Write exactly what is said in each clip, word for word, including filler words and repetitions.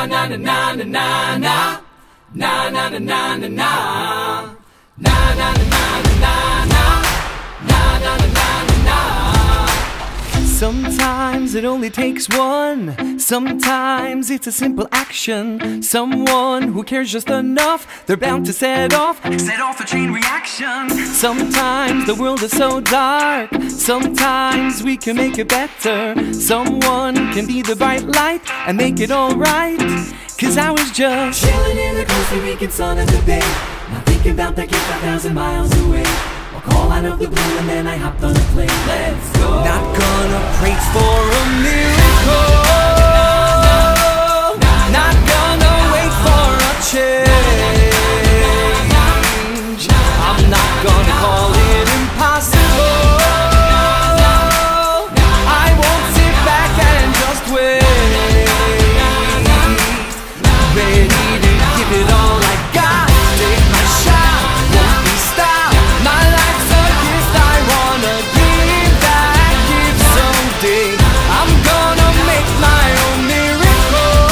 na na na na na na na na na na na na na na na na na na na na. Sometimes it only takes one. Sometimes it's a simple action. Someone who cares just enough, they're bound to set off Set off a chain reaction. Sometimes the world is so dark. Sometimes we can make it better. Someone can be the bright light and make it alright. Cause I was just chilling in the Costa Rican sun at the bay, not thinking about that gift a thousand miles away. A call out of the blue and then I hopped on a plane. Let's go. Not gonna pray for a miracle. Not gonna wait for a change. I'm not gonna call it impossible. I won't sit back and just wait. Ready to give it all I got. Take my shot, won't be stopped. My life's a gift I wanna give that gift someday. I'm gonna make my own miracle,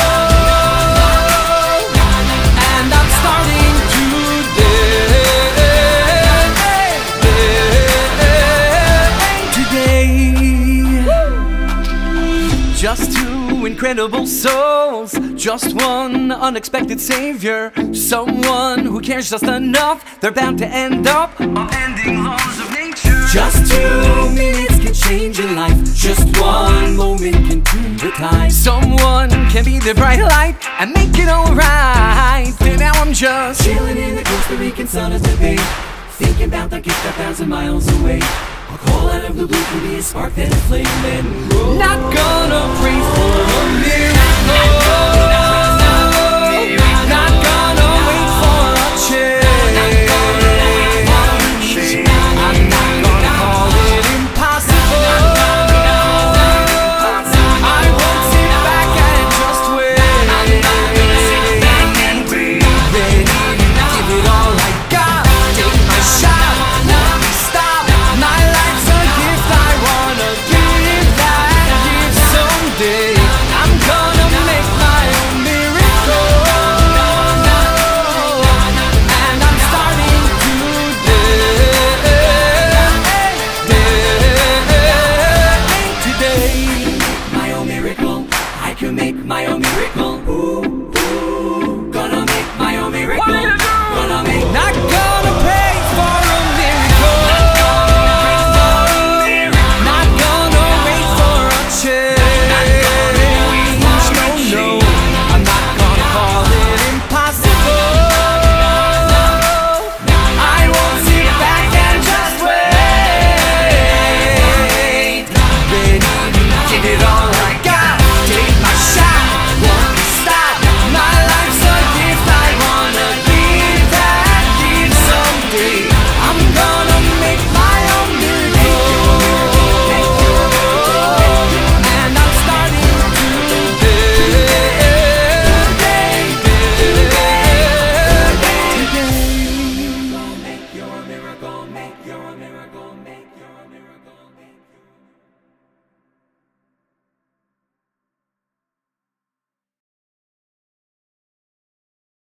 and I'm starting today. Today, just two incredible souls, just one unexpected savior. Someone who cares just enough, they're bound to end up upending laws of nature. Just two minutes can change your life. Just one moment can turn the tide. Someone can be the bright light and make it alright. And now I'm just chilling in the Costa Rican sun at the bay, thinking about that gift a thousand miles away. A call out of the blue can be a spark, then a flame, then roll. Not gonna pray for a miracle. Not gonna wait for a change. I'm not gonna call it impossible. I won't sit back and just wait. Ready to give it all I got. Take my shot, won't be stopped. My life's a gift I wanna give that gift someday. I'm gonna make my own miracle, and I'm starting today. Today, my own miracle. I can make my own miracle. Ooh, ooh, gonna make my own miracle. Gonna make. Not gonna pray for a miracle. Not gonna wait for a change. No, no, I'm not gonna call it impossible. I won't sit back and just wait. Ready to give it all